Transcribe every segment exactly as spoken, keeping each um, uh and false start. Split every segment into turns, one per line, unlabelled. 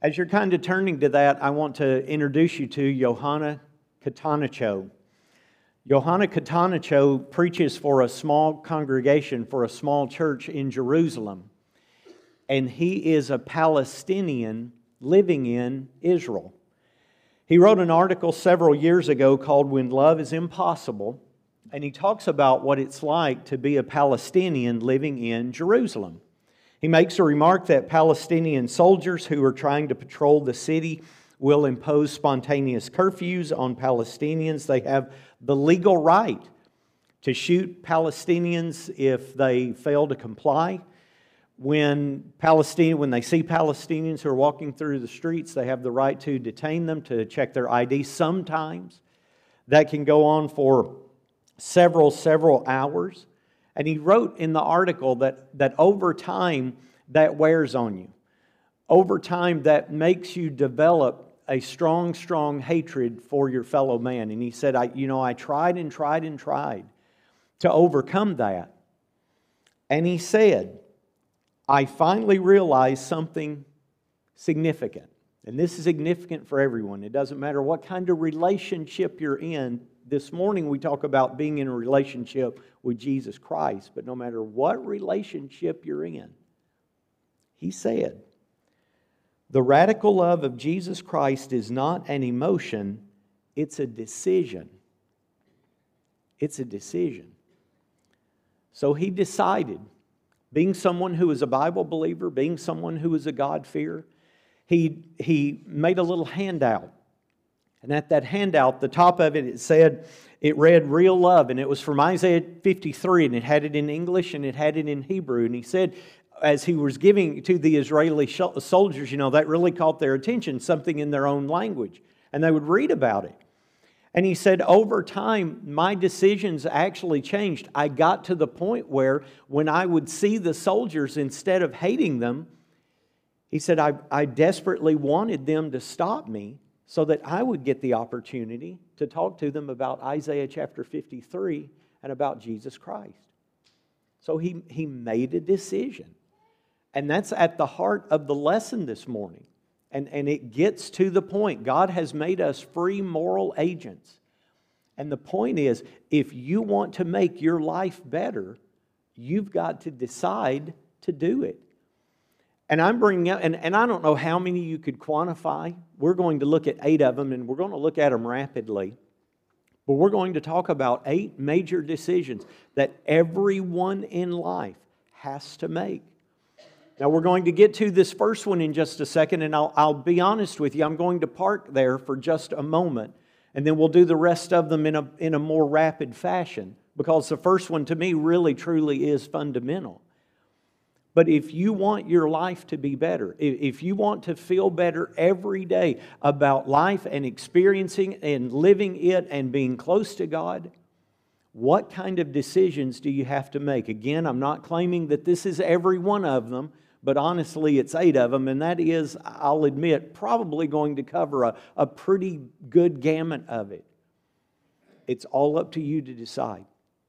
As you're kind of turning to that, I want to introduce you to Johanna Catanicho. Johanna Catanicho preaches for a small congregation, for a small church in Jerusalem. And he is a Palestinian living in Israel. He wrote an article several years ago called When Love is Impossible, and he talks about what it's like to be a Palestinian living in Jerusalem. He makes a remark that Palestinian soldiers who are trying to patrol the city will impose spontaneous curfews on Palestinians. They have the legal right to shoot Palestinians if they fail to comply. When Palestine, when they see Palestinians who are walking through the streets, they have the right to detain them, to check their I D. Sometimes that can go on for several, several hours. And he wrote in the article that, that over time, that wears on you. Over time, that makes you develop a strong, strong hatred for your fellow man. And he said, I, you know, I tried and tried and tried to overcome that. And he said, I finally realized something significant. And this is significant for everyone. It doesn't matter what kind of relationship you're in. This morning we talk about being in a relationship with Jesus Christ, but no matter what relationship you're in, he said, the radical love of Jesus Christ is not an emotion, it's a decision. It's a decision. So he decided, being someone who is a Bible believer, being someone who is a God-fearer, he, he made a little handout. And at that handout, the top of it, it said, it read real love. And it was from Isaiah fifty-three, and it had it in English and it had it in Hebrew. And he said, as he was giving to the Israeli soldiers, you know, that really caught their attention, something in their own language. And they would read about it. And he said, over time, my decisions actually changed. I got to the point where when I would see the soldiers, instead of hating them, he said, I, I desperately wanted them to stop me so that I would get the opportunity to talk to them about Isaiah chapter fifty-three and about Jesus Christ. So he, he made a decision. And that's at the heart of the lesson this morning. And, and it gets to the point. God has made us free moral agents. And the point is, if you want to make your life better, you've got to decide to do it. And I'm bringing up, and, and I don't know how many you could quantify. We're going to look at eight of them, and we're going to look at them rapidly. But we're going to talk about eight major decisions that everyone in life has to make. Now, we're going to get to this first one in just a second, and I'll, I'll be honest with you, I'm going to park there for just a moment, and then we'll do the rest of them in a, in a more rapid fashion, because the first one to me really, truly is fundamental. But if you want your life to be better, if you want to feel better every day about life and experiencing and living it and being close to God, what kind of decisions do you have to make? Again, I'm not claiming that this is every one of them, but honestly, it's eight of them, and that is, I'll admit, probably going to cover a, a pretty good gamut of it. It's all up to you to decide.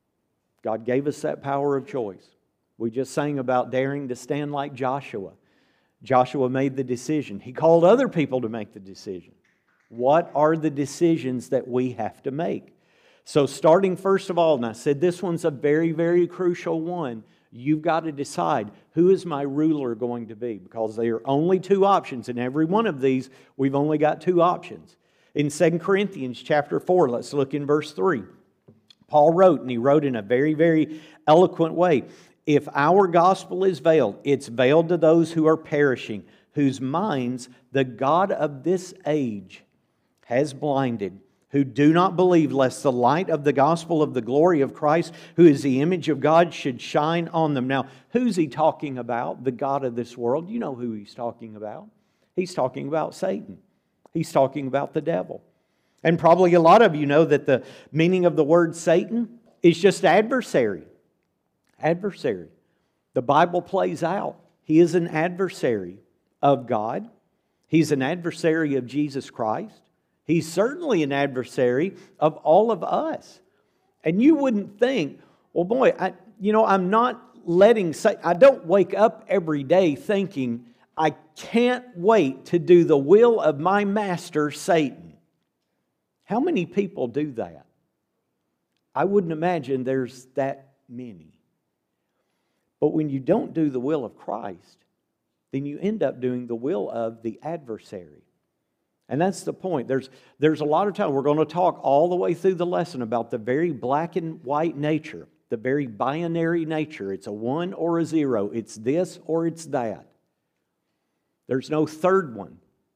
God gave us that power of choice. We just sang about daring to stand like Joshua. Joshua made the decision. He called other people to make the decision. What are the decisions that we have to make? So starting first of all, and I said this one's a very, very crucial one, you've got to decide, who is my ruler going to be? Because there are only two options. In every one of these, we've only got two options. In Second Corinthians chapter four, let's look in verse three. Paul wrote, and he wrote in a very, very eloquent way, if our gospel is veiled, it's veiled to those who are perishing, whose minds the God of this age has blinded, who do not believe, lest the light of the gospel of the glory of Christ, who is the image of God, should shine on them. Now, who's he talking about? The God of this world. You know who he's talking about. He's talking about Satan. He's talking about the devil. And probably a lot of you know that the meaning of the word Satan is just adversary. Adversary. The Bible plays out. He is an adversary of God. He's an adversary of Jesus Christ. He's certainly an adversary of all of us. And you wouldn't think, well, boy, I, you know, I'm not letting, say, I don't wake up every day thinking I can't wait to do the will of my master, Satan. How many people do that? I wouldn't imagine there's that many. But when you don't do the will of Christ, then you end up doing the will of the adversary. And that's the point. There's, there's a lot of time, we're going to talk all the way through the lesson about the very black and white nature, the very binary nature. It's a one or a zero. It's this or it's that. There's no third one.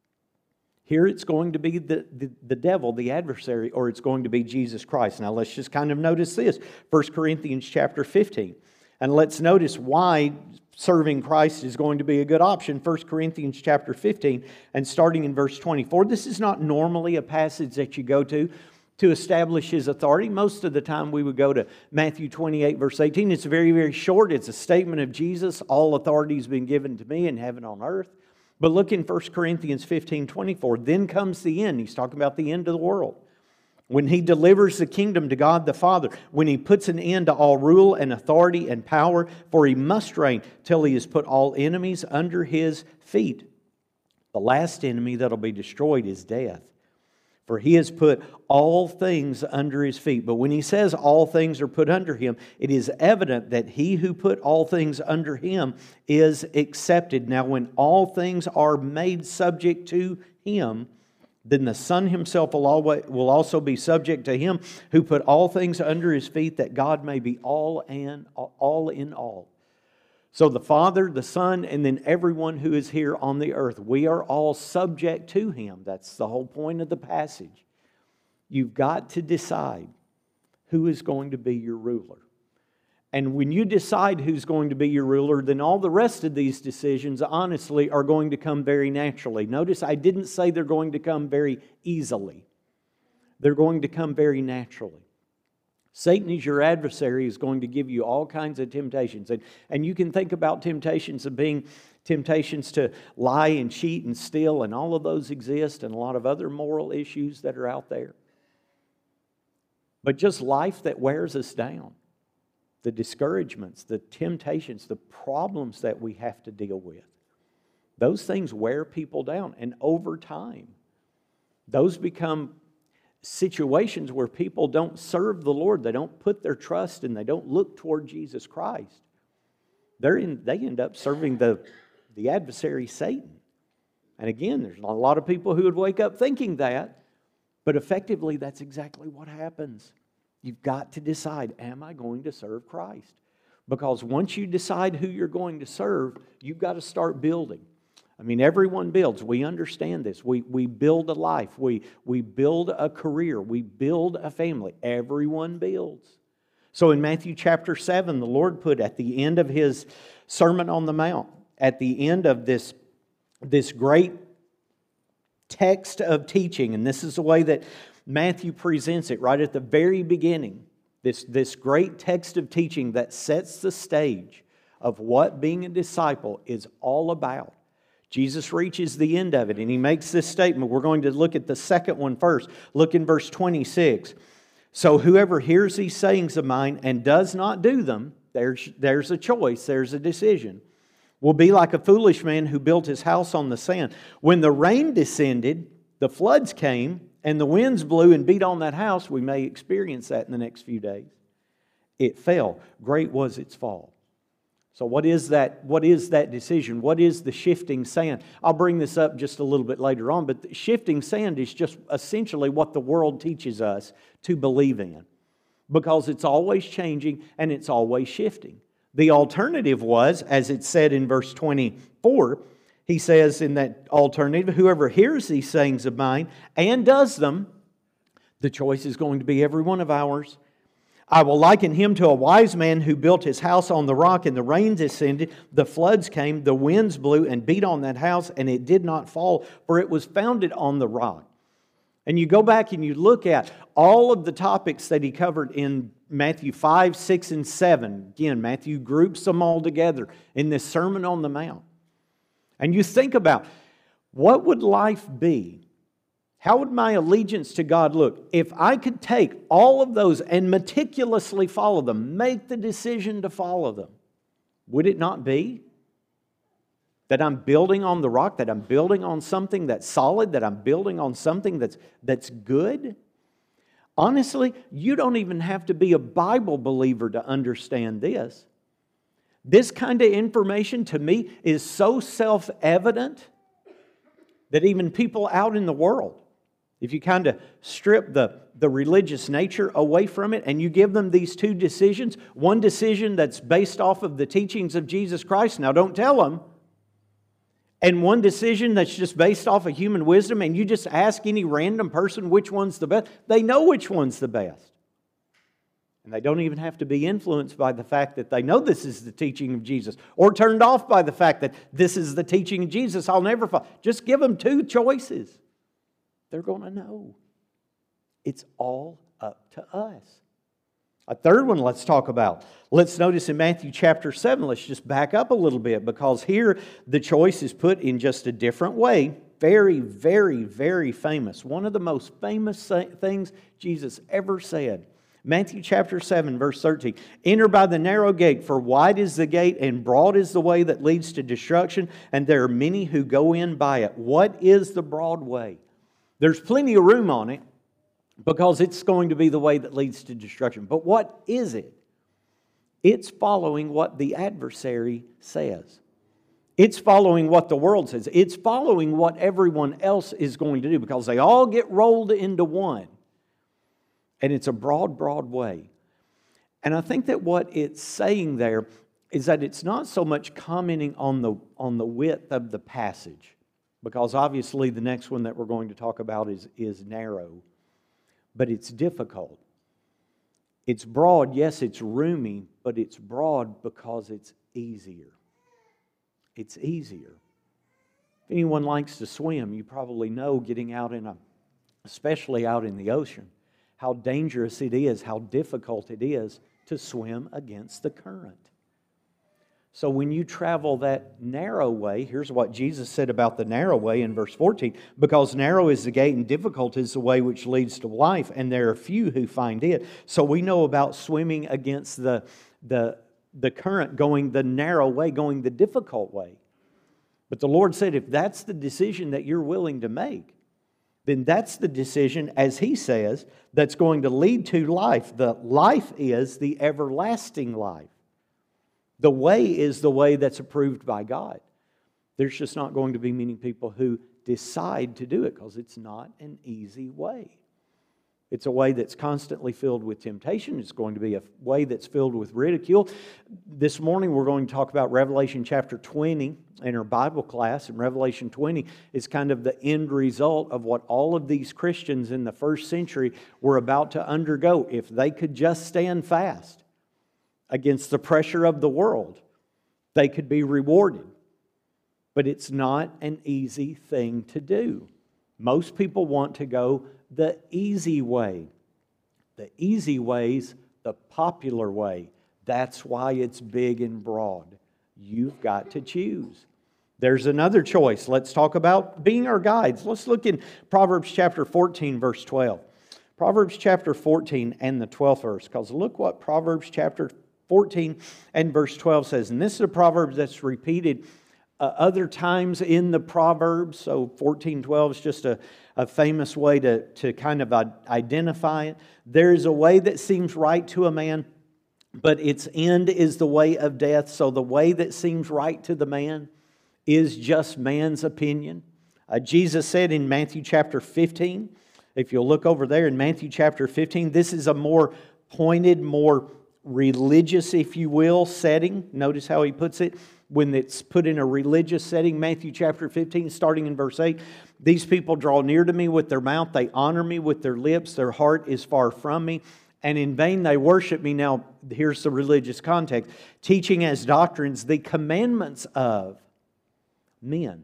Here it's going to be the, the, the devil, the adversary, or it's going to be Jesus Christ. Now let's just kind of notice this. First Corinthians chapter fifteen. And let's notice why serving Christ is going to be a good option. First Corinthians chapter fifteen and starting in verse twenty-four. This is not normally a passage that you go to to establish His authority. Most of the time we would go to Matthew twenty-eight verse eighteen. It's very, very short. It's a statement of Jesus. All authority has been given to me in heaven and on earth. But look in First Corinthians fifteen twenty-four. Then comes the end. He's talking about the end of the world. When He delivers the kingdom to God the Father, when He puts an end to all rule and authority and power, for He must reign till He has put all enemies under His feet. The last enemy that will be destroyed is death. For He has put all things under His feet. But when He says all things are put under Him, it is evident that He who put all things under Him is accepted. Now when all things are made subject to Him, then the Son Himself will always, will also be subject to Him who put all things under His feet, that God may be all and all in all. So the Father, the Son, and then everyone who is here on the earth, we are all subject to Him. That's the whole point of the passage. You've got to decide who is going to be your ruler. And when you decide who's going to be your ruler, then all the rest of these decisions, honestly, are going to come very naturally. Notice I didn't say they're going to come very easily. They're going to come very naturally. Satan is your adversary, is going to give you all kinds of temptations. And, and you can think about temptations of being temptations to lie and cheat and steal, and all of those exist, and a lot of other moral issues that are out there. But just life that wears us down. The discouragements, the temptations, the problems that we have to deal with. Those things wear people down. And over time, those become situations where people don't serve the Lord. They don't put their trust and they don't look toward Jesus Christ. They're in, they end up serving the, the adversary, Satan. And again, there's a lot of people who would wake up thinking that, but effectively that's exactly what happens. You've got to decide, am I going to serve Christ? Because once you decide who you're going to serve, you've got to start building. I mean, everyone builds. We understand this. We, we build a life. We, we build a career. We build a family. Everyone builds. So in Matthew chapter seven, the Lord put at the end of His Sermon on the Mount, at the end of this, this great text of teaching, and this is the way that Matthew presents it right at the very beginning, this, this great text of teaching that sets the stage of what being a disciple is all about. Jesus reaches the end of it and He makes this statement. We're going to look at the second one first. Look in verse twenty-six. So whoever hears these sayings of mine and does not do them, there's, there's a choice, there's a decision, will be like a foolish man who built his house on the sand. When the rain descended, the floods came, and the winds blew and beat on that house. We may experience that in the next few days. It fell. Great was its fall. So what is that, what is that decision? What is the shifting sand? I'll bring this up just a little bit later on, but shifting sand is just essentially what the world teaches us to believe in. Because it's always changing and it's always shifting. The alternative was, as it said in verse twenty-four, He says in that alternative, whoever hears these sayings of mine and does them, the choice is going to be every one of ours. I will liken him to a wise man who built his house on the rock, and the rain descended, the floods came, the winds blew and beat on that house, and it did not fall, for it was founded on the rock. And you go back and you look at all of the topics that he covered in Matthew five, six, and seven. Again, Matthew groups them all together in this Sermon on the Mount. And you think about, what would life be? How would my allegiance to God look if I could take all of those and meticulously follow them, make the decision to follow them? Would it not be? That I'm building on the rock, that I'm building on something that's solid, that I'm building on something that's, that's good. Honestly, you don't even have to be a Bible believer to understand this. This kind of information to me is so self-evident that even people out in the world, if you kind of strip the, the religious nature away from it and you give them these two decisions, one decision that's based off of the teachings of Jesus Christ, now don't tell them, and one decision that's just based off of human wisdom, and you just ask any random person which one's the best, they know which one's the best. And they don't even have to be influenced by the fact that they know this is the teaching of Jesus, or turned off by the fact that this is the teaching of Jesus. I'll never follow. Just give them two choices. They're going to know. It's all up to us. A third one let's talk about. Let's notice in Matthew chapter seven, let's just back up a little bit, because here the choice is put in just a different way. Very, very, very famous. One of the most famous things Jesus ever said. Matthew chapter seven, verse thirteen. Enter by the narrow gate, for wide is the gate and broad is the way that leads to destruction, and there are many who go in by it. What is the broad way? There's plenty of room on it, because it's going to be the way that leads to destruction. But what is it? It's following what the adversary says. It's following what the world says. It's following what everyone else is going to do, because they all get rolled into one. And it's a broad, broad way. And I think that what it's saying there is that it's not so much commenting on the, on the width of the passage, because obviously the next one that we're going to talk about is, is narrow. But it's difficult. It's broad, yes, it's roomy, but it's broad because it's easier. It's easier. If anyone likes to swim, you probably know getting out in a, especially out in the ocean, how dangerous it is, how difficult it is to swim against the current. So when you travel that narrow way, here's what Jesus said about the narrow way in verse fourteen. Because narrow is the gate and difficult is the way which leads to life, and there are few who find it. So we know about swimming against the, the, the current, going the narrow way, going the difficult way. But the Lord said, if that's the decision that you're willing to make, then that's the decision, as He says, that's going to lead to life. The life is the everlasting life. The way is the way that's approved by God. There's just not going to be many people who decide to do it, because it's not an easy way. It's a way that's constantly filled with temptation. It's going to be a way that's filled with ridicule. This morning we're going to talk about Revelation chapter twenty in our Bible class. And Revelation twenty is kind of the end result of what all of these Christians in the first century were about to undergo if they could just stand fast against the pressure of the world. They could be rewarded. But it's not an easy thing to do. Most people want to go the easy way. The easy way's the popular way. That's why it's big and broad. You've got to choose. There's another choice. Let's talk about being our guides. Let's look in Proverbs chapter fourteen, verse twelve. Proverbs chapter fourteen and the twelfth verse. Because look what Proverbs chapter fourteen and verse twelve says. And this is a proverb that's repeated uh, other times in the Proverbs. So fourteen twelve is just a, a famous way to, to kind of identify it. There is a way that seems right to a man, but its end is the way of death. So the way that seems right to the man is just man's opinion. Uh, Jesus said in Matthew chapter fifteen, if you'll look over there in Matthew chapter fifteen, this is a more pointed, more religious, if you will, setting. Notice how he puts it when it's put in a religious setting. Matthew chapter fifteen, starting in verse eight. These people draw near to me with their mouth. They honor me with their lips. Their heart is far from me. And in vain they worship me. Now, here's the religious context. Teaching as doctrines the commandments of men.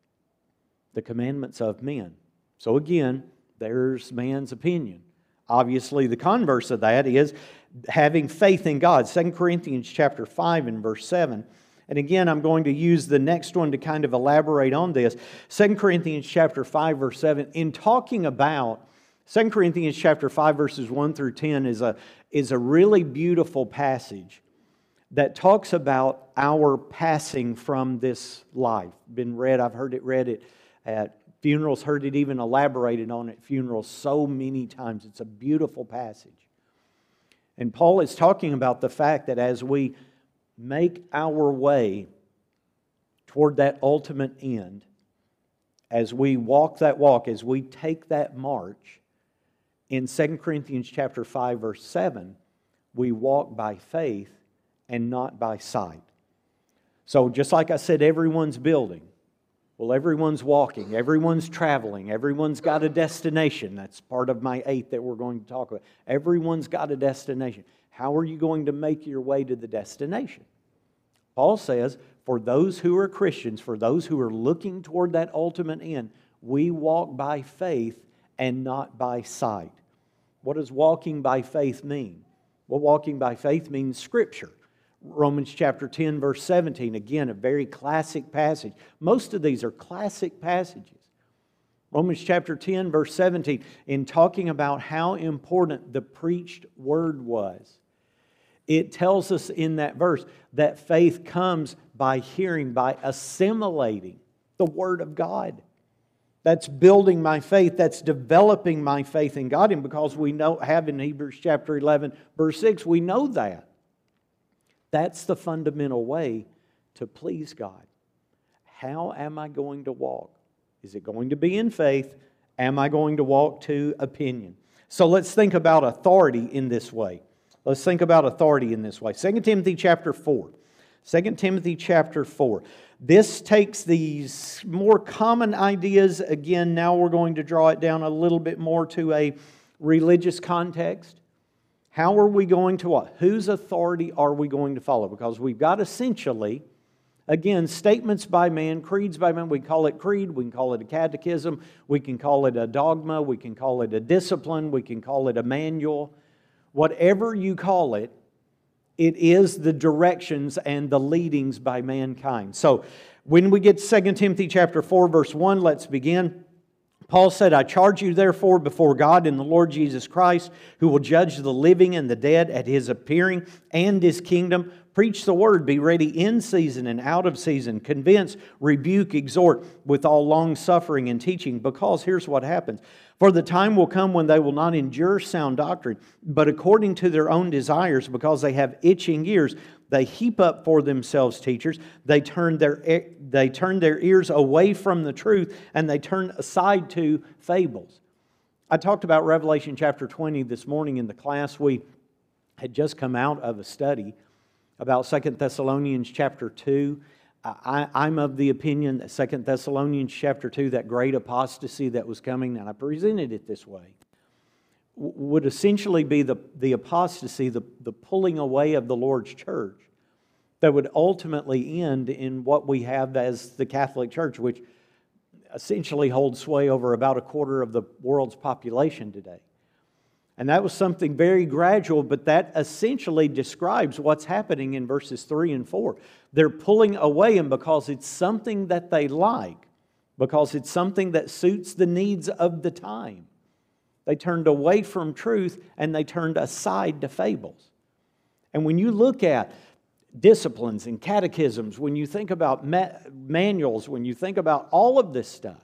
The commandments of men. So again, there's man's opinion. Obviously, the converse of that is having faith in God. Second Corinthians chapter five and verse seven. And again, I'm going to use the next one to kind of elaborate on this. Second Corinthians chapter five, verse seven. In talking about, Second Corinthians chapter five, verses one through ten is a, is a really beautiful passage that talks about our passing from this life. Been read, I've heard it read it at funerals, heard it even elaborated on at funerals so many times. It's a beautiful passage. And Paul is talking about the fact that as we make our way toward that ultimate end, as we walk that walk, as we take that march, in Second Corinthians chapter five, verse seven, we walk by faith and not by sight. So just like I said, everyone's building. Well, everyone's walking, everyone's traveling, everyone's got a destination. That's part of my eight that we're going to talk about. Everyone's got a destination. How are you going to make your way to the destination? Paul says, for those who are Christians, for those who are looking toward that ultimate end, we walk by faith and not by sight. What does walking by faith mean? Well, walking by faith means Scripture. Romans chapter ten, verse seventeen, again, a very classic passage. Most of these are classic passages. Romans chapter ten, verse seventeen, in talking about how important the preached word was, it tells us in that verse that faith comes by hearing, by assimilating the Word of God. That's building my faith. That's developing my faith in God. And because we know, have in Hebrews chapter eleven, verse six, we know that. That's the fundamental way to please God. How am I going to walk? Is it going to be in faith? Am I going to walk to opinion? So let's think about authority in this way. Let's think about authority in this way. Second Timothy chapter four. Second Timothy chapter four. This takes these more common ideas. Again, now we're going to draw it down a little bit more to a religious context. How are we going to what? Whose authority are we going to follow? Because we've got essentially, again, statements by man, creeds by man. We call it creed, we can call it a catechism, we can call it a dogma, we can call it a discipline, we can call it a manual. Whatever you call it, it is the directions and the leadings by mankind. So, when we get to Second Timothy chapter four, verse one, let's begin. Paul said, I charge you therefore before God and the Lord Jesus Christ, who will judge the living and the dead at His appearing and His kingdom. Preach the word, be ready in season and out of season. Convince, rebuke, exhort with all long suffering and teaching. Because here's what happens. For the time will come when they will not endure sound doctrine, but according to their own desires, because they have itching ears, they heap up for themselves teachers. They turn their, they turn their ears away from the truth, and they turn aside to fables. I talked about Revelation chapter twenty this morning in the class. We had just come out of a study about Second Thessalonians chapter two. I, I'm of the opinion that Second Thessalonians chapter two, that great apostasy that was coming, and I presented it this way, would essentially be the, the apostasy, the, the pulling away of the Lord's church that would ultimately end in what we have as the Catholic Church, which essentially holds sway over about a quarter of the world's population today. And that was something very gradual, but that essentially describes what's happening in verses three and four. They're pulling away, and because it's something that they like, because it's something that suits the needs of the time, they turned away from truth and they turned aside to fables. And when you look at disciplines and catechisms, when you think about ma- manuals, when you think about all of this stuff,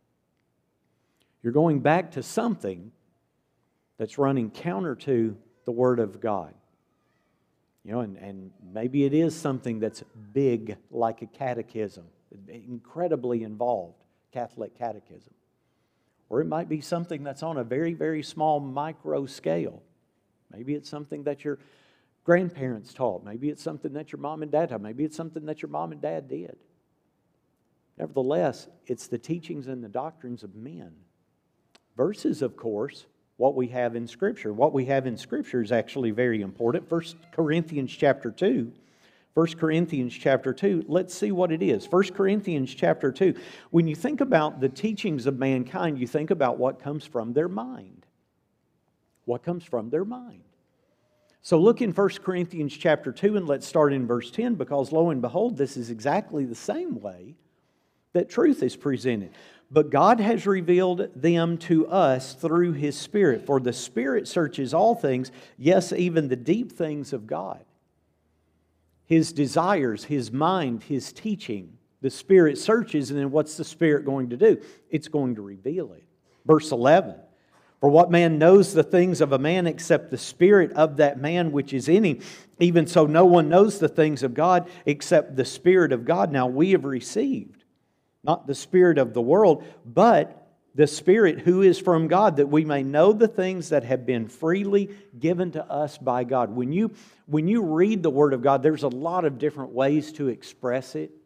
you're going back to something that's running counter to the Word of God. You know, and, and maybe it is something that's big like a catechism, incredibly involved, Catholic catechism. Or it might be something that's on a very, very small micro scale. Maybe it's something that your grandparents taught. Maybe it's something that your mom and dad taught. Maybe it's something that your mom and dad did. Nevertheless, it's the teachings and the doctrines of men. Verses, of course, what we have in Scripture. What we have in Scripture is actually very important. First Corinthians chapter two. First Corinthians chapter two. Let's see what it is. First Corinthians chapter two. When you think about the teachings of mankind, you think about what comes from their mind. What comes from their mind. So look in First Corinthians chapter two, and let's start in verse ten, because lo and behold, this is exactly the same way that truth is presented. But God has revealed them to us through His Spirit. For the Spirit searches all things, yes, even the deep things of God. His desires, His mind, His teaching. The Spirit searches, and then what's the Spirit going to do? It's going to reveal it. Verse eleven, for what man knows the things of a man except the Spirit of that man which is in him? Even so, no one knows the things of God except the Spirit of God. Now we have received, not the spirit of the world, but the Spirit who is from God, that we may know the things that have been freely given to us by God. When you, when you read the Word of God, there's a lot of different ways to express it.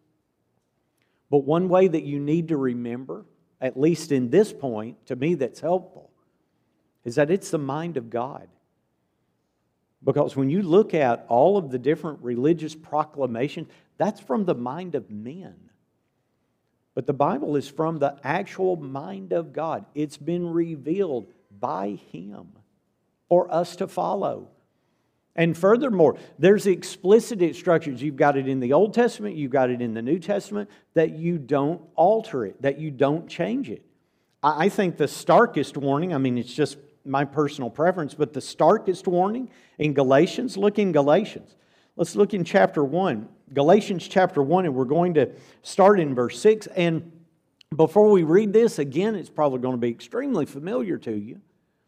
But one way that you need to remember, at least in this point, to me that's helpful, is that it's the mind of God. Because when you look at all of the different religious proclamations, that's from the mind of men. But the Bible is from the actual mind of God. It's been revealed by Him for us to follow. And furthermore, there's explicit instructions. You've got it in the Old Testament, you've got it in the New Testament, that you don't alter it, that you don't change it. I think the starkest warning, I mean, it's just my personal preference, but the starkest warning in Galatians, look in Galatians. Let's look in chapter one. Galatians chapter one, and we're going to start in verse six. And before we read this, again, it's probably going to be extremely familiar to you.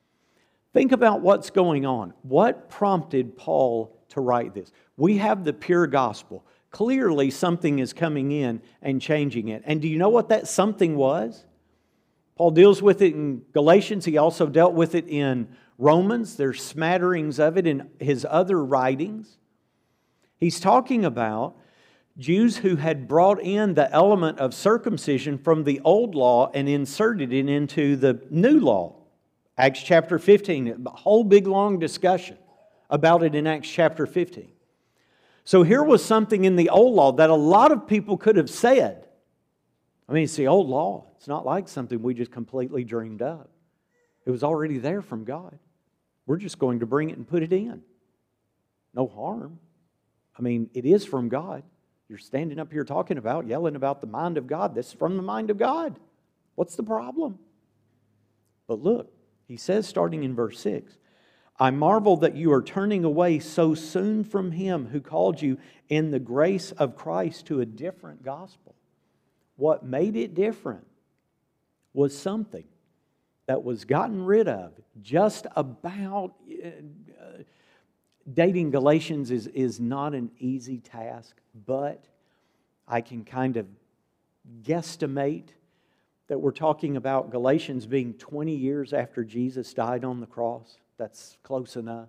Think about what's going on. What prompted Paul to write this? We have the pure gospel. Clearly, something is coming in and changing it. And do you know what that something was? Paul deals with it in Galatians. He also dealt with it in Romans. There's smatterings of it in his other writings. He's talking about Jews who had brought in the element of circumcision from the old law and inserted it into the new law. Acts chapter fifteen, a whole big long discussion about it in Acts chapter fifteen. So here was something in the old law that a lot of people could have said. I mean, it's the old law. It's not like something we just completely dreamed up. It was already there from God. We're just going to bring it and put it in. No harm. I mean, it is from God. You're standing up here talking about, yelling about the mind of God. This is from the mind of God. What's the problem? But look, he says, starting in verse six, I marvel that you are turning away so soon from Him who called you in the grace of Christ to a different gospel. What made it different was something that was gotten rid of just about. Uh, dating Galatians is, is not an easy task, but I can kind of guesstimate that we're talking about Galatians being twenty years after Jesus died on the cross. That's close enough.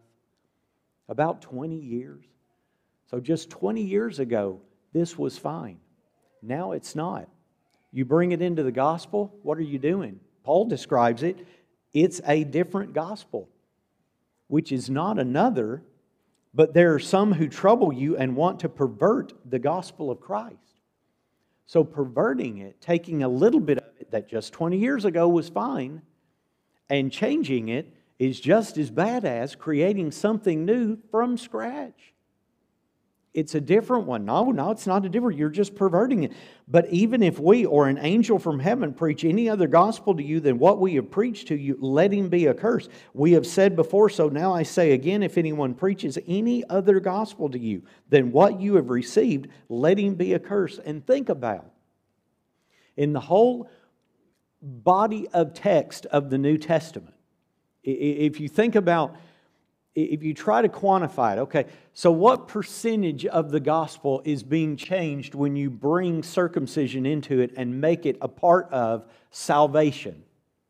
About twenty years. So just twenty years ago, this was fine. Now it's not. You bring it into the gospel, what are you doing? Paul describes it, it's a different gospel, which is not another, but there are some who trouble you and want to pervert the gospel of Christ. So perverting it, taking a little bit of it that just twenty years ago was fine, and changing it is just as bad as creating something new from scratch. It's a different one. No, no, it's not a different. You're just perverting it. But even if we or an angel from heaven preach any other gospel to you than what we have preached to you, let him be accursed. We have said before, so now I say again, if anyone preaches any other gospel to you than what you have received, let him be accursed. And think about, in the whole body of text of the New Testament, if you think about, if you try to quantify it, okay, so what percentage of the gospel is being changed when you bring circumcision into it and make it a part of salvation?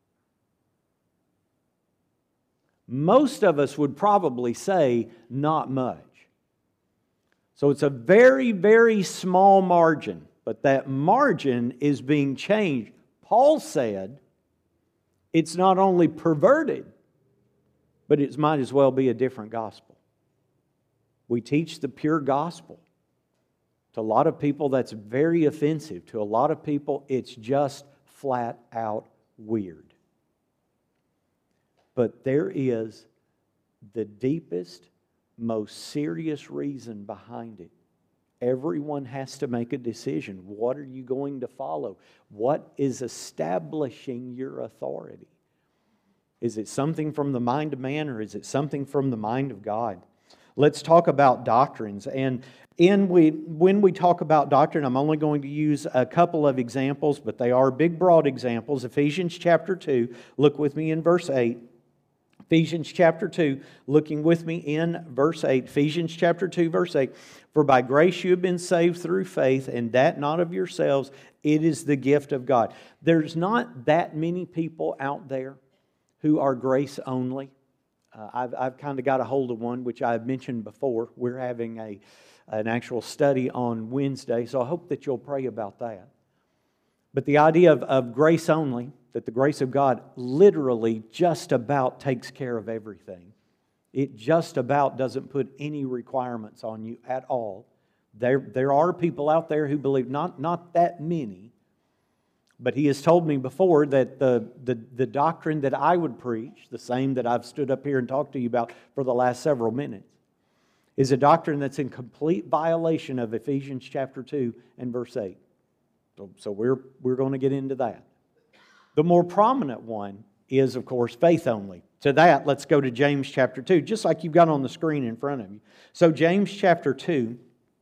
Most of us would probably say not much. So it's a very, very small margin, but that margin is being changed. Paul said it's not only perverted, but it might as well be a different gospel. We teach the pure gospel. To a lot of people, that's very offensive. To a lot of people, it's just flat out weird. But there is the deepest, most serious reason behind it. Everyone has to make a decision. What are you going to follow? What is establishing your authority? Is it something from the mind of man, or is it something from the mind of God? Let's talk about doctrines. And in we, when we talk about doctrine, I'm only going to use a couple of examples, but they are big, broad examples. Ephesians chapter two, look with me in verse eight. Ephesians chapter two, looking with me in verse eight. Ephesians chapter two, verse eight. For by grace you have been saved through faith, and that not of yourselves, it is the gift of God. There's not that many people out there who are grace only. Uh, I've, I've kind of got a hold of one, which I've mentioned before. We're having a an actual study on Wednesday, so I hope that you'll pray about that. But the idea of, of grace only, that the grace of God literally just about takes care of everything. It just about doesn't put any requirements on you at all. There, there are people out there who believe, not, not that many, but he has told me before that the, the, the doctrine that I would preach, the same that I've stood up here and talked to you about for the last several minutes, is a doctrine that's in complete violation of Ephesians chapter two and verse eight. So, so we're, we're going to get into that. The more prominent one is, of course, faith only. To that, let's go to James chapter two, just like you've got on the screen in front of you. So James chapter two,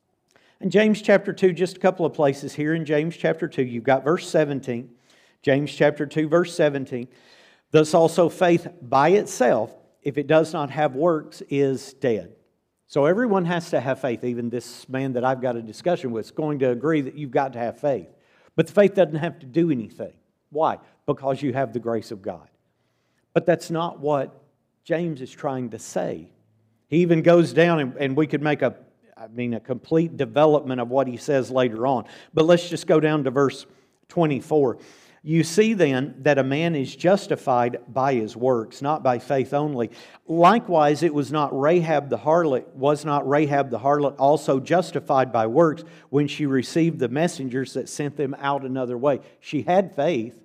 and James chapter two, just a couple of places here in James chapter two. You've got verse seventeen, James chapter two, verse seventeen. Thus also faith by itself, if it does not have works, is dead. So everyone has to have faith. Even this man that I've got a discussion with is going to agree that you've got to have faith. But the faith doesn't have to do anything. Why? Because you have the grace of God. But that's not what James is trying to say. He even goes down, and, and we could make a, I mean, a complete development of what he says later on. But let's just go down to verse twenty-four. You see then that a man is justified by his works, not by faith only. Likewise, it was not Rahab the harlot, was not Rahab the harlot also justified by works when she received the messengers that sent them out another way? She had faith,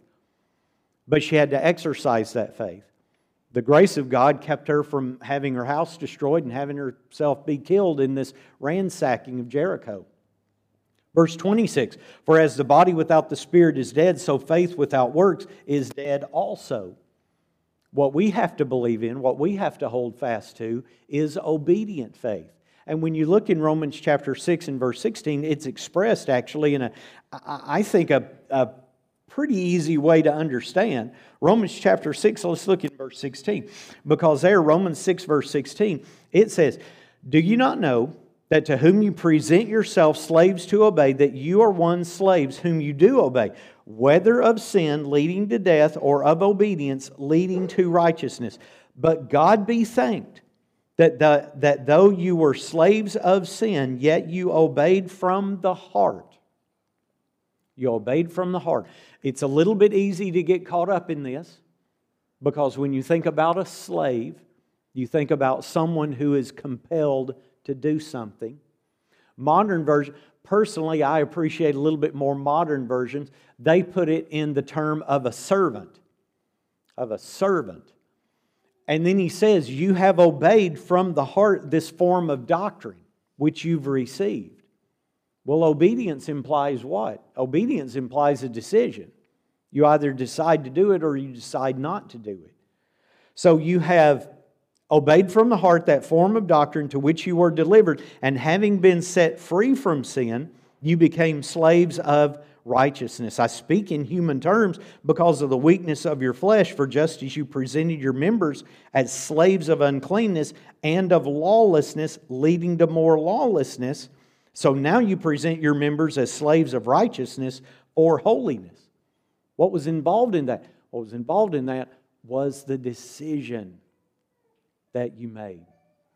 but she had to exercise that faith. The grace of God kept her from having her house destroyed and having herself be killed in this ransacking of Jericho. Verse twenty-six, for as the body without the spirit is dead, so faith without works is dead also. What we have to believe in, what we have to hold fast to, is obedient faith. And when you look in Romans chapter six and verse sixteen, it's expressed actually in a, I think, a, a pretty easy way to understand. Romans chapter six, let's look in verse sixteen. Because there, Romans six verse sixteen, it says, do you not know that to whom you present yourselves slaves to obey, that you are one slaves whom you do obey, whether of sin leading to death or of obedience leading to righteousness. But God be thanked that, the, that though you were slaves of sin, yet you obeyed from the heart. You obeyed from the heart. It's a little bit easy to get caught up in this, because when you think about a slave, you think about someone who is compelled to do something. Modern version, personally, I appreciate a little bit more modern versions. They put it in the term of a servant. Of a servant. And then he says, you have obeyed from the heart this form of doctrine which you've received. Well, obedience implies what? Obedience implies a decision. You either decide to do it or you decide not to do it. So you have obeyed from the heart that form of doctrine to which you were delivered, and having been set free from sin, you became slaves of righteousness. I speak in human terms because of the weakness of your flesh, for just as you presented your members as slaves of uncleanness and of lawlessness, leading to more lawlessness, so now you present your members as slaves of righteousness or holiness. What was involved in that? What was involved in that was the decision that you made.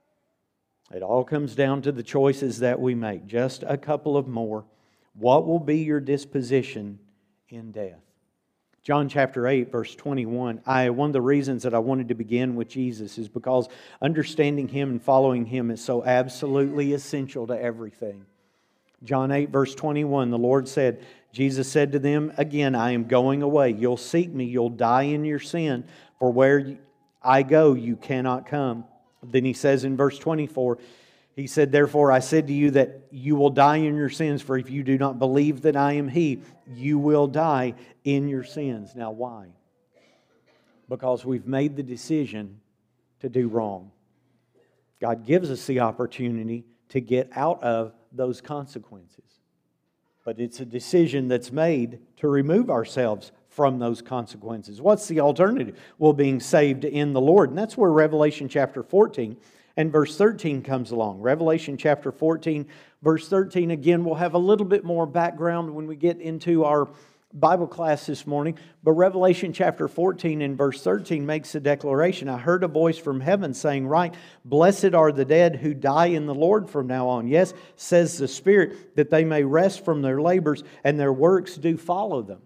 It all comes down to the choices that we make. Just a couple of more. What will be your disposition in death? John chapter eight, verse twenty-one. I, one of the reasons that I wanted to begin with Jesus is because understanding Him and following Him is so absolutely essential to everything. John eight, verse twenty-one, the Lord said, Jesus said to them again, I am going away. You'll seek me. You'll die in your sin. For where I go, you cannot come. Then He says in verse twenty-four, He said, therefore I said to you that you will die in your sins, for if you do not believe that I am He, you will die in your sins. Now why? Because we've made the decision to do wrong. God gives us the opportunity to get out of those consequences. But it's a decision that's made to remove ourselves from those consequences. What's the alternative? Well, being saved in the Lord. And that's where Revelation chapter fourteen and verse thirteen comes along. Revelation chapter fourteen, verse thirteen. Again, we'll have a little bit more background when we get into our Bible class this morning. But Revelation chapter fourteen and verse thirteen makes a declaration. I heard a voice from heaven saying, "Right, blessed are the dead who die in the Lord from now on. Yes, says the Spirit, that they may rest from their labors, and their works do follow them."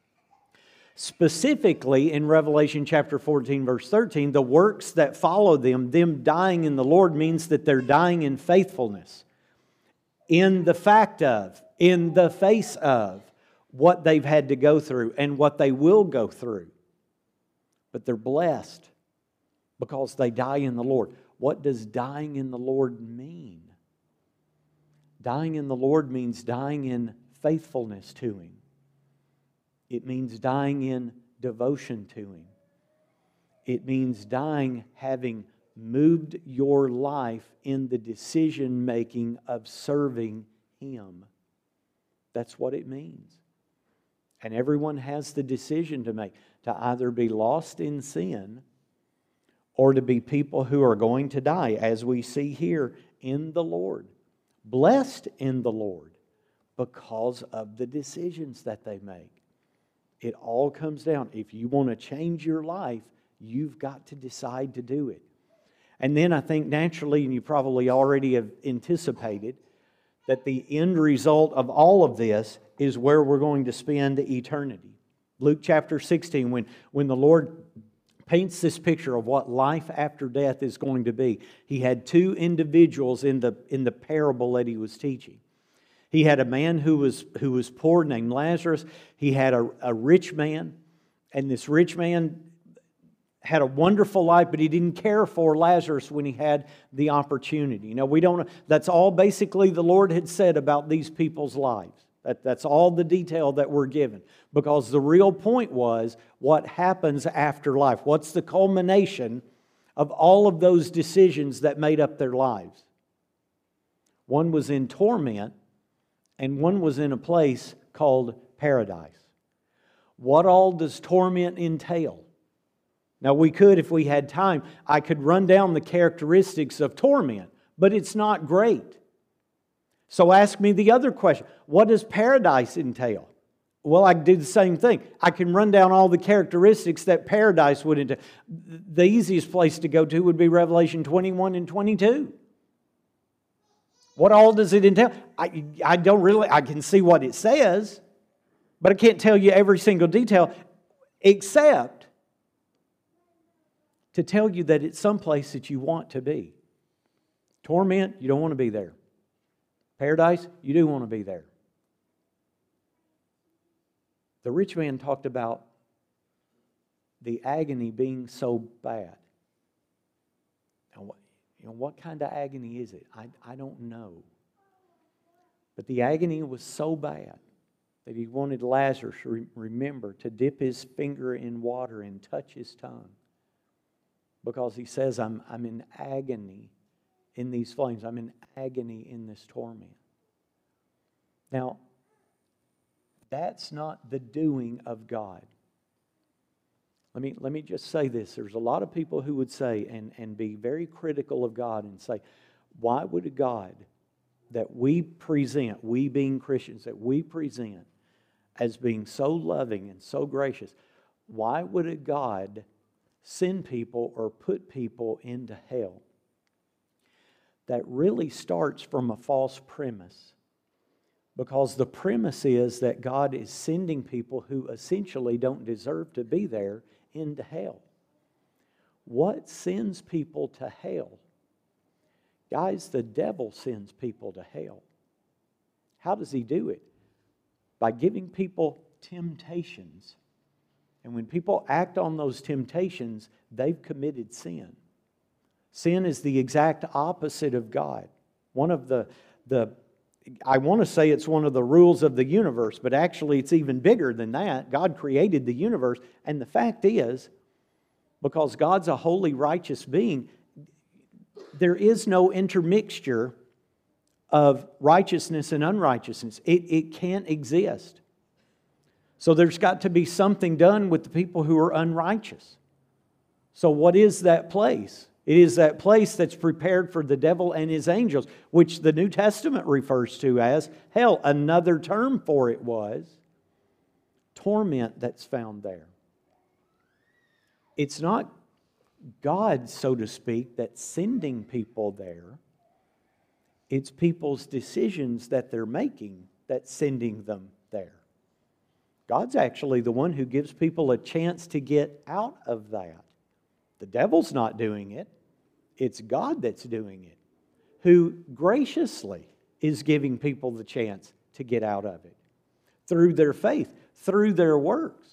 Specifically in Revelation chapter fourteen, verse thirteen, the works that follow them, them dying in the Lord, means that they're dying in faithfulness, in the fact of, in the face of what they've had to go through and what they will go through. But they're blessed because they die in the Lord. What does dying in the Lord mean? Dying in the Lord means dying in faithfulness to Him. It means dying in devotion to Him. It means dying having moved your life in the decision making of serving Him. That's what it means. And everyone has the decision to make, to either be lost in sin or to be people who are going to die, as we see here, in the Lord. Blessed in the Lord because of the decisions that they make. It all comes down. If you want to change your life, you've got to decide to do it. And then I think naturally, and you probably already have anticipated, that the end result of all of this is where we're going to spend eternity. Luke chapter sixteen, when, when the Lord paints this picture of what life after death is going to be, He had two individuals in the, in the parable that He was teaching. He had a man who was, who was poor named Lazarus. He had a, a rich man. And this rich man had a wonderful life, but he didn't care for Lazarus when he had the opportunity. You know, we don't, that's all basically the Lord had said about these people's lives. That, that's all the detail that we're given. Because the real point was what happens after life. What's the culmination of all of those decisions that made up their lives? One was in torment, and one was in a place called paradise. What all does torment entail? Now we could, if we had time, I could run down the characteristics of torment, but it's not great. So ask me the other question. What does paradise entail? Well, I can do the same thing. I can run down all the characteristics that paradise would entail. The easiest place to go to would be Revelation twenty-one and twenty-two. What all does it entail? I, I don't really, I can see what it says, but I can't tell you every single detail, except to tell you that it's someplace that you want to be. Torment, you don't want to be there. Paradise, you do want to be there. The rich man talked about the agony being so bad. Now, you know, what kind of agony is it? I, I don't know. But the agony was so bad that he wanted Lazarus to re- remember to dip his finger in water and touch his tongue. Because he says, I'm, I'm in agony in these flames. I'm in agony in this torment. Now, that's not the doing of God. Let me, let me just say this. There's a lot of people who would say and, and be very critical of God and say, why would a God that we present, we being Christians, that we present as being so loving and so gracious, why would a God send people or put people into hell? That really starts from a false premise. Because the premise is that God is sending people who essentially don't deserve to be there into hell. What sends people to hell? Guys, the devil sends people to hell. How does he do it? By giving people temptations. And when people act on those temptations, they've committed sin. Sin is the exact opposite of God. One of the, the I want to say it's one of the rules of the universe, but actually it's even bigger than that. God created the universe, and the fact is, because God's a holy, righteous being, there is no intermixture of righteousness and unrighteousness. It, it can't exist. So there's got to be something done with the people who are unrighteous. So what is that place? It is that place that's prepared for the devil and his angels, which the New Testament refers to as hell. Another term for it was torment that's found there. It's not God, so to speak, that's sending people there. It's people's decisions that they're making that's sending them there. God's actually the one who gives people a chance to get out of that. The devil's not doing it. It's God that's doing it, who graciously is giving people the chance to get out of it through their faith, through their works.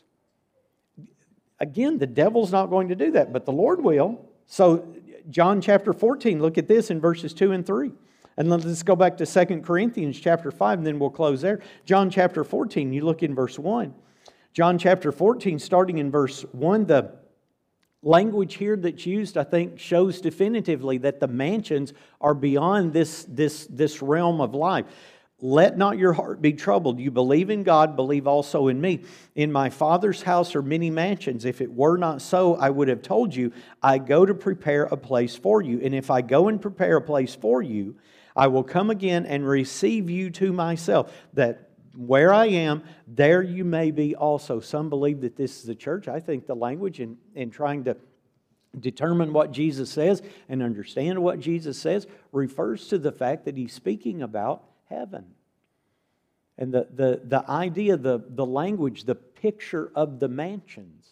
Again, the devil's not going to do that, but the Lord will. So, John chapter fourteen, look at this in verses two and three. And let's go back to Second Corinthians chapter five, and then we'll close there. John chapter fourteen, you look in verse one. John chapter fourteen, starting in verse one, the language here that's used, I think, shows definitively that the mansions are beyond this, this, this realm of life. Let not your heart be troubled. You believe in God, believe also in me. In my Father's house are many mansions. If it were not so, I would have told you, I go to prepare a place for you. And if I go and prepare a place for you, I will come again and receive you to myself, that where I am, there you may be also. Some believe that this is the church. I think the language in, in trying to determine what Jesus says and understand what Jesus says refers to the fact that He's speaking about heaven. And the, the, the idea, the, the language, the picture of the mansions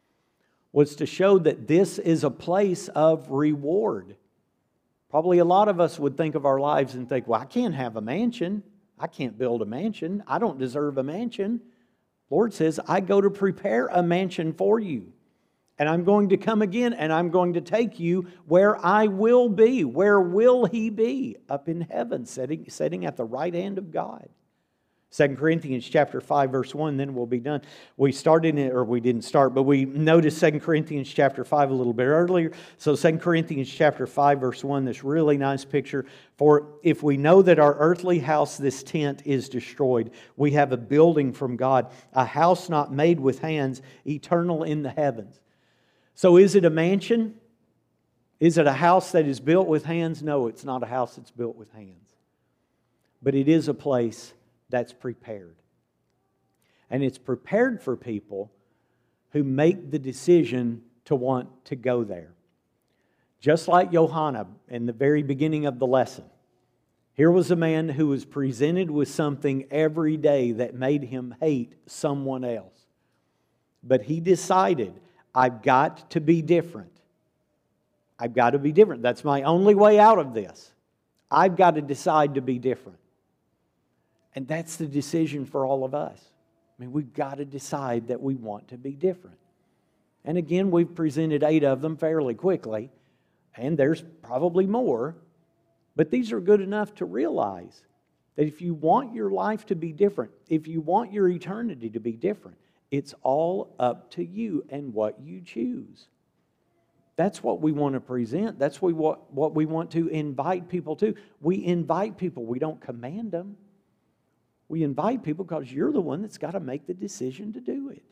was to show that this is a place of reward. Probably a lot of us would think of our lives and think, well, I can't have a mansion. I can't build a mansion. I don't deserve a mansion. The Lord says, I go to prepare a mansion for you. And I'm going to come again and I'm going to take you where I will be. Where will He be? Up in heaven, sitting, sitting at the right hand of God. Second Corinthians chapter five, verse one, then we'll be done. We started it, or we didn't start, but we noticed Second Corinthians chapter five a little bit earlier. So Second Corinthians chapter five, verse one, this really nice picture. For if we know that our earthly house, this tent, is destroyed, we have a building from God, a house not made with hands, eternal in the heavens. So is it a mansion? Is it a house that is built with hands? No, it's not a house that's built with hands. But it is a place that's prepared. And it's prepared for people who make the decision to want to go there. Just like Johanna in the very beginning of the lesson. Here was a man who was presented with something every day that made him hate someone else. But he decided, I've got to be different. I've got to be different. That's my only way out of this. I've got to decide to be different. And that's the decision for all of us. I mean, we've got to decide that we want to be different. And again, we've presented eight of them fairly quickly, and there's probably more. But these are good enough to realize that if you want your life to be different, if you want your eternity to be different, it's all up to you and what you choose. That's what we want to present. That's what, what we want to invite people to. We invite people. We don't command them. We invite people because you're the one that's got to make the decision to do it.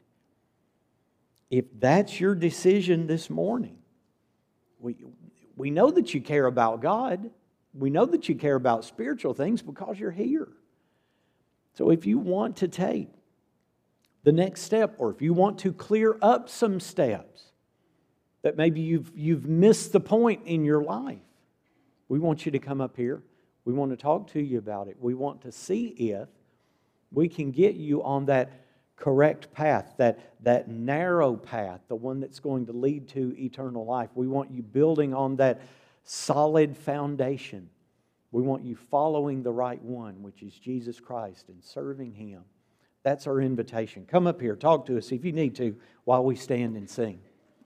If that's your decision this morning, we, we know that you care about God. We know that you care about spiritual things because you're here. So if you want to take the next step, or if you want to clear up some steps that maybe you've, you've missed the point in your life, we want you to come up here. We want to talk to you about it. We want to see if we can get you on that correct path, that, that narrow path, the one that's going to lead to eternal life. We want you building on that solid foundation. We want you following the right one, which is Jesus Christ, and serving Him. That's our invitation. Come up here, talk to us if you need to while we stand and sing.